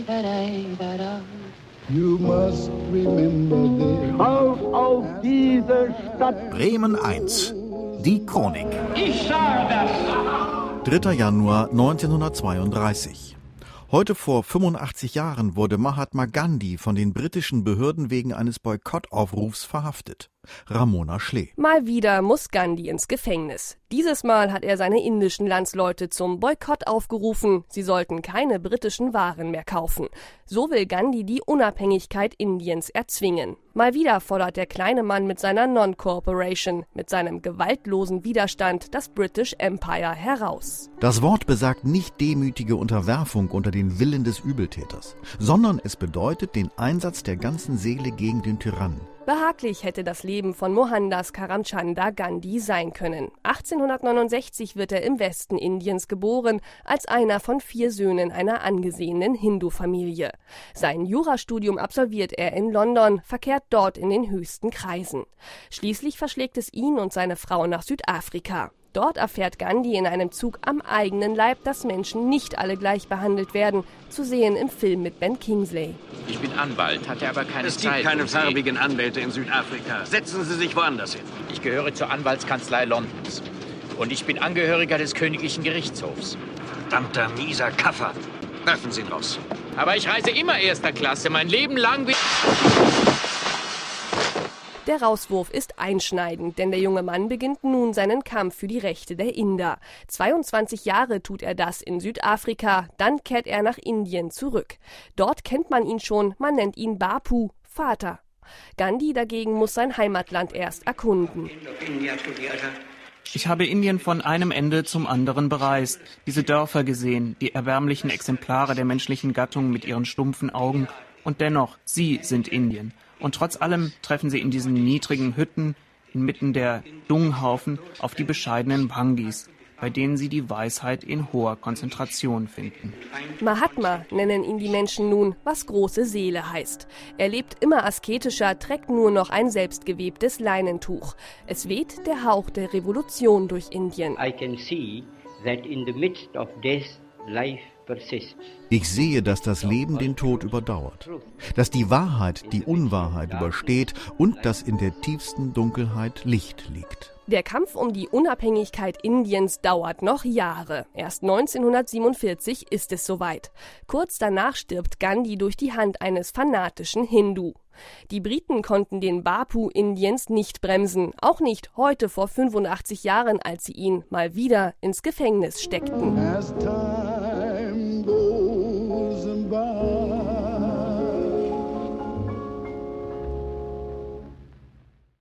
You must remember Schaut auf diese Stadt. Bremen 1. Die Chronik. Ich sage das. 3. Januar 1932. Heute vor 85 Jahren wurde Mahatma Gandhi von den britischen Behörden wegen eines Boykottaufrufs verhaftet. Ramona Schlee. Mal wieder muss Gandhi ins Gefängnis. Dieses Mal hat er seine indischen Landsleute zum Boykott aufgerufen. Sie sollten keine britischen Waren mehr kaufen. So will Gandhi die Unabhängigkeit Indiens erzwingen. Mal wieder fordert der kleine Mann mit seiner Non-Cooperation, mit seinem gewaltlosen Widerstand das British Empire heraus. Das Wort besagt nicht demütige Unterwerfung unter den Willen des Übeltäters, sondern es bedeutet den Einsatz der ganzen Seele gegen den Tyrannen. Behaglich hätte das Leben von Mohandas Karamchanda Gandhi sein können. 1869 wird er im Westen Indiens geboren, als einer von 4 Söhnen einer angesehenen Hindu-Familie. Sein Jurastudium absolviert er in London, verkehrt dort in den höchsten Kreisen. Schließlich verschlägt es ihn und seine Frau nach Südafrika. Dort erfährt Gandhi in einem Zug am eigenen Leib, dass Menschen nicht alle gleich behandelt werden, zu sehen im Film mit Ben Kingsley. Ich bin Anwalt, hatte aber keine Zeit. Es gibt keine farbigen Anwälte in Südafrika. Setzen Sie sich woanders hin. Ich gehöre zur Anwaltskanzlei Londons. Und ich bin Angehöriger des Königlichen Gerichtshofs. Verdammter, mieser Kaffer. Werfen Sie ihn raus. Aber ich reise immer erster Klasse, mein Leben lang. Der Rauswurf ist einschneidend, denn der junge Mann beginnt nun seinen Kampf für die Rechte der Inder. 22 Jahre tut er das in Südafrika, dann kehrt er nach Indien zurück. Dort kennt man ihn schon, man nennt ihn Bapu, Vater. Gandhi dagegen muss sein Heimatland erst erkunden. Ich habe Indien von einem Ende zum anderen bereist, diese Dörfer gesehen, die erbärmlichen Exemplare der menschlichen Gattung mit ihren stumpfen Augen. Und dennoch, sie sind Indien. Und trotz allem treffen sie in diesen niedrigen Hütten, inmitten der Dunghaufen, auf die bescheidenen Bhangis, bei denen sie die Weisheit in hoher Konzentration finden. Mahatma nennen ihn die Menschen nun, was große Seele heißt. Er lebt immer asketischer, trägt nur noch ein selbstgewebtes Leinentuch. Es weht der Hauch der Revolution durch Indien. I can see that in the midst of death, life persists. Ich sehe, dass das Leben den Tod überdauert, dass die Wahrheit die Unwahrheit übersteht und dass in der tiefsten Dunkelheit Licht liegt. Der Kampf um die Unabhängigkeit Indiens dauert noch Jahre. Erst 1947 ist es soweit. Kurz danach stirbt Gandhi durch die Hand eines fanatischen Hindu. Die Briten konnten den Bapu Indiens nicht bremsen, auch nicht heute vor 85 Jahren, als sie ihn mal wieder ins Gefängnis steckten.